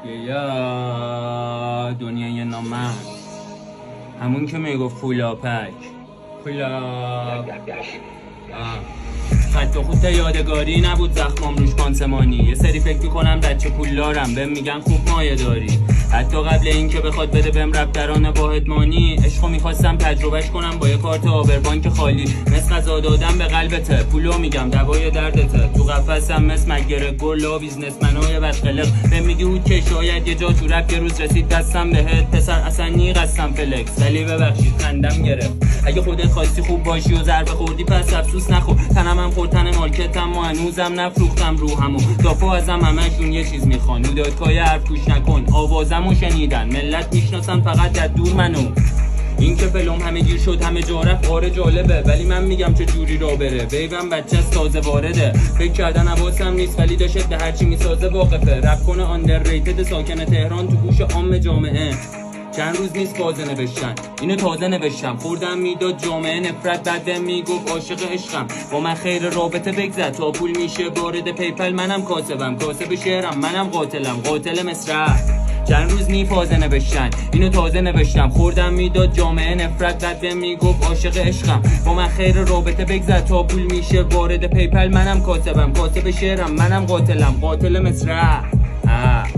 یا دنیای نامرد، همون که میگفت پولاپک خط و خط یادگاری نبود، زخمام روش پانسمانی. یه سری فکر میکنم بچه پولدارم، بهم میگن خوب مایه داری. حتی قبل این که بخواد بده بهم رفتران با ادمانی، عشقو میخواستم تجربهش کنم با یه کارت آبربانک خالی. مثل غذا دادم به قلبته، پولو میگم دوای دردته. تو قفسم مثل مگره گلا بیزنسمنای بدخلق. بهم میگی اون که شاید یه جا تو رپ یه روز رسید دستم بهت. پسر اصلا نیقستم فلکس، ولی ببخشید خندم گرفت. اگه خودت خواستی خوب باشی و ضربه خوردی پس افسوس نخور. تنم خورتن مارکتم و هنوزم نفروختم روحمو. دافو ازم همشون یه چیز میخوان، دادگاه حرف گوش نکن. آوازمو شنیدن ملت میشناسن فقط از دور منو. این که فلوم همه گیر شد همه جا رفت آره جالبه، ولی من میگم چه جوری را بره. ویوم بچه تازه وارده، فکر کردن حواسم نیست ولی داشت به هرچی میسازه واقفه. رپ کنه آندرریتد ساکن تهران تو گوش عام جامعه. چند روز نیست تازه نوشتن، اینو تازه نوشتم. خوردم میداد جامعه نفرت، بعد میگفت عاشق عشقم. با من خیر رابطه بگذر تا پول میشه وارد پیپل. منم کاسبم، کاسب شعرم، منم قاتلم، قاتل مصرع. چند روز نی تازه نوشتن، اینو تازه نوشتم. خوردم میداد جامعه نفرت، بعد میگفت عاشق عشقم. با من خیر رابطه بگذر تا پول میشه وارد پیپل. منم کاسبم، کاسب شعرم، منم قاتلم، قاتل مصرع.